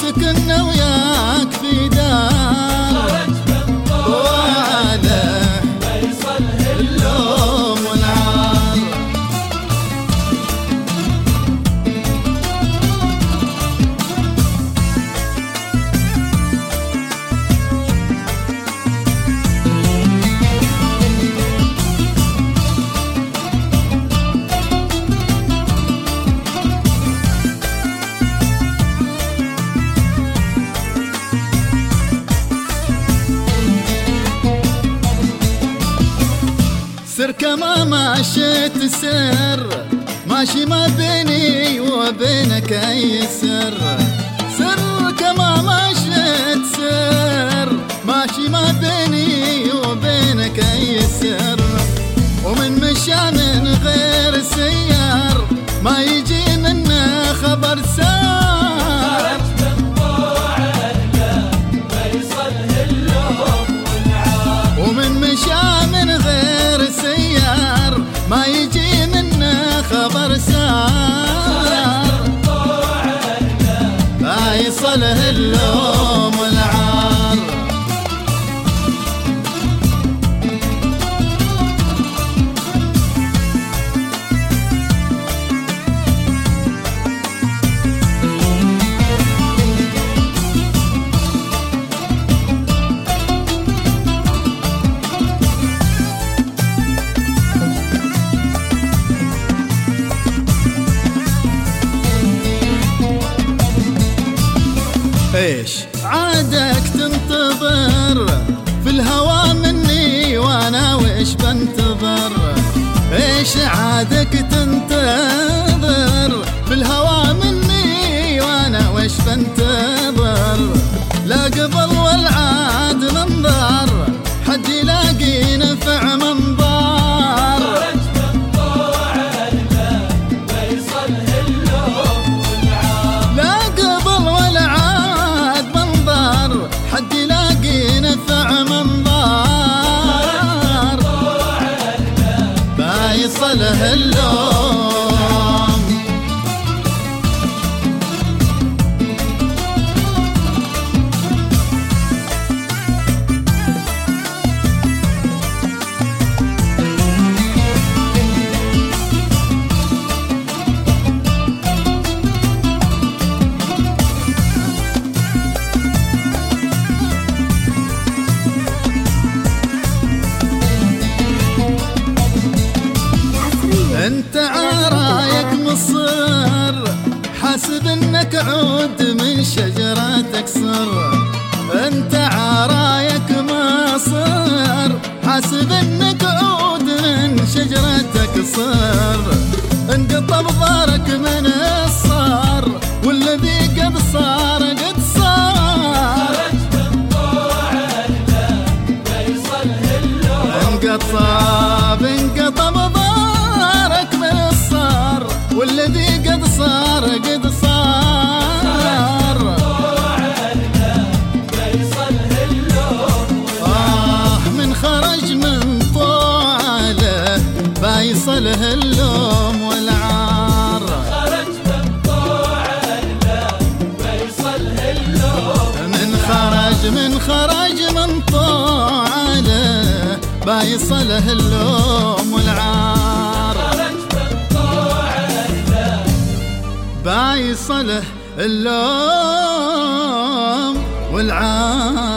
وسكننا وياك في دار وعلى فيصل اللوم والعار. سر كما مشيت سر ماشي ما بيني وبينك اي سر. سر كما مشيت سر ماشي ما بيني وبينك اي سر. ومن مشى من غير سيار ما يجي منه خبر سار. ومن مشى من غير سيار ما يجي منه خبر سار. فيصله اللوم والعار. ايش عادك تنتظر في الهوى مني وانا ويش بنتظر. ايش عادك تنتظر في الهوى مني وانا ويش بنتظر. لا قبل والعاد منظر حد يلاقي نفع منظر. لا قبل والعاد منظر حد يلاقي نفع منظر. فيصله اللوم. انت عرايك مصر حاسب انك عود من شجرتك صر. انت عرايك مصر حاسب انك عود من شجرتك صر. انقطع بظهرك من الصار والذي قد صار قد صار. انقطع بظهرك من الصار والذي قد صار قد صار. من خرج من طوعله فيصله اللوم والعار. من خرج من طوعله فيصله اللوم والعار. فيصله اللوم والعار.